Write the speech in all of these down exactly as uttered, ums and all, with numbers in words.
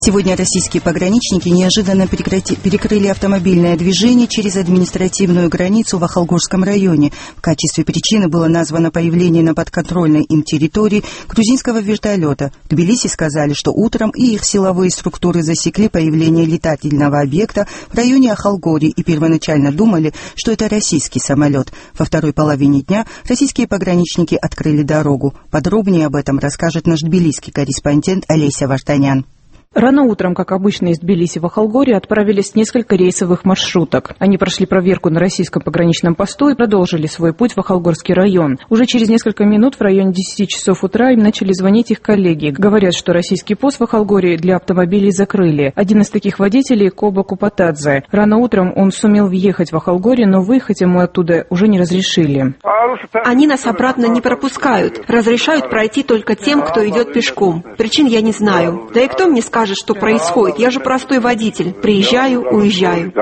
Сегодня российские пограничники неожиданно прекрати... перекрыли автомобильное движение через административную границу в Ахалгорском районе. В качестве причины было названо появление на подконтрольной им территории грузинского вертолета. В Тбилиси сказали, что утром и их силовые структуры засекли появление летательного объекта в районе Ахалгори и первоначально думали, что это российский самолет. Во второй половине дня российские пограничники открыли дорогу. Подробнее об этом расскажет наш тбилисский корреспондент Олеся Вартанян. Рано утром, как обычно, из Тбилиси в Ахалгори отправились несколько рейсовых маршруток. Они прошли проверку на российском пограничном посту и продолжили свой путь в Ахалгорский район. Уже через несколько минут, в районе десяти часов утра, им начали звонить их коллеги. Говорят, что российский пост в Ахалгори для автомобилей закрыли. Один из таких водителей – Коба Купатадзе. Рано утром он сумел въехать в Ахалгори, но выехать ему оттуда уже не разрешили. Они нас обратно не пропускают. Разрешают пройти только тем, кто идет пешком. Причин я не знаю. Да и кто мне скажет, что происходит? Я же простой водитель. Приезжаю, уезжаю.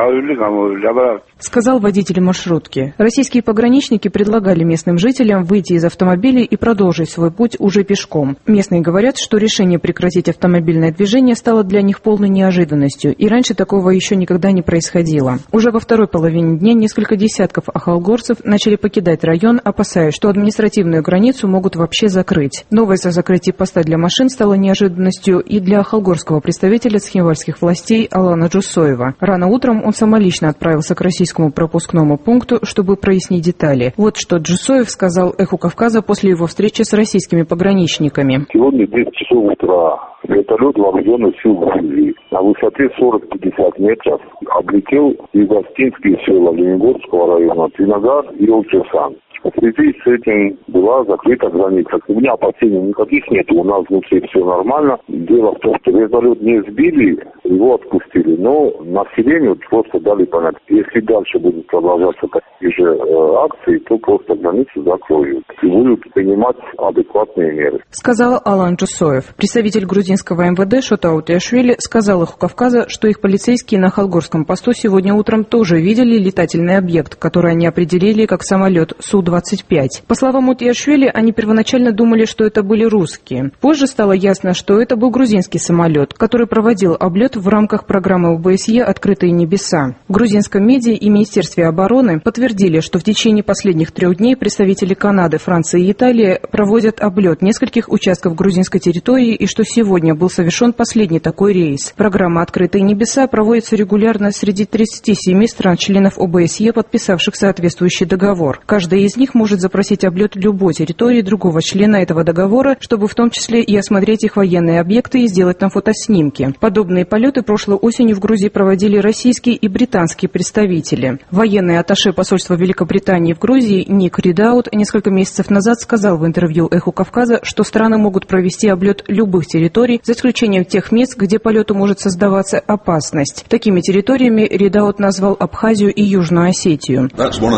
Сказал водитель маршрутки. Российские пограничники предлагали местным жителям выйти из автомобилей и продолжить свой путь уже пешком. Местные говорят, что решение прекратить автомобильное движение стало для них полной неожиданностью, и раньше такого еще никогда не происходило. Уже во второй половине дня несколько десятков ахалгорцев начали покидать район, опасаясь, что административную границу могут вообще закрыть. Новость о закрытии поста для машин стала неожиданностью и для ахалгорского представителя цхинвальских властей Алана Джусоева. Рано утром он самолично отправился к российскому пропускному пункту, чтобы прояснить детали. Вот что Джусоев сказал «Эху Кавказа» после его встречи с российскими пограничниками. Сегодня десять часов утра вертолет вооруженных сил Грузии на высоте сорок-пятьдесят метров облетел юго-остинские села Лениногорского района, Цинагар и Олчасан. В связи с этим была закрыта граница. У меня опасений никаких нет, у нас внутри все нормально. Дело в том, что вертолет не сбили, его отпустили, но населению просто дали понять, если дальше будут продолжаться такие же э, акции, то просто границу закроют и будут принимать адекватные меры. Сказал Алан Джусоев. Представитель грузинского эм вэ дэ Шотау Тиашвили сказал «Эху Кавказа», что их полицейские на Ахалгорском посту сегодня утром тоже видели летательный объект, который они определили как самолет Су двадцать пять. По словам Утиашвили, они первоначально думали, что это были русские. Позже стало ясно, что это был грузинский самолет, который проводил облет в рамках программы о бэ эс е «Открытые небеса». В грузинском медиа и Министерстве обороны подтвердили, что в течение последних трех дней представители Канады, Франции и Италии проводят облет нескольких участков грузинской территории и что сегодня был совершен последний такой рейс. Программа «Открытые небеса» проводится регулярно среди тридцати семи стран-членов о бэ эс е, подписавших соответствующий договор. Каждая из них может запросить облет любой территории другого члена этого договора, чтобы в том числе и осмотреть их военные объекты и сделать там фотоснимки. Подобные полеты прошлой осенью в Грузии проводили российские и британские представители. Военный атташе посольства Великобритании в Грузии Ник Ридаут несколько месяцев назад сказал в интервью «Эху Кавказа», что страны могут провести облет любых территорий, за исключением тех мест, где полету может создаваться опасность. Такими территориями Ридаут назвал Абхазию и Южную Осетию.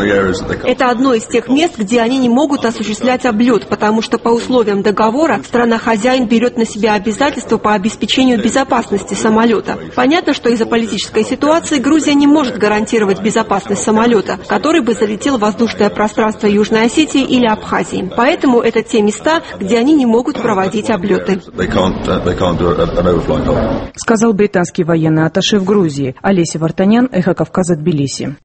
Это одно из тех мест, где они не могут осуществлять облет, потому что по условиям договора страна-хозяин берет на себя обязательства по обеспечению безопасности самолета. Понятно, что из-за политической ситуации Грузия не может гарантировать безопасность самолета, который бы залетел в воздушное пространство Южной Осетии или Абхазии. Поэтому это те места, где они не могут проводить облеты. Сказал британский военный атташе в Грузии. Олеся Вартанян, Эхо Кавказа, Тбилиси.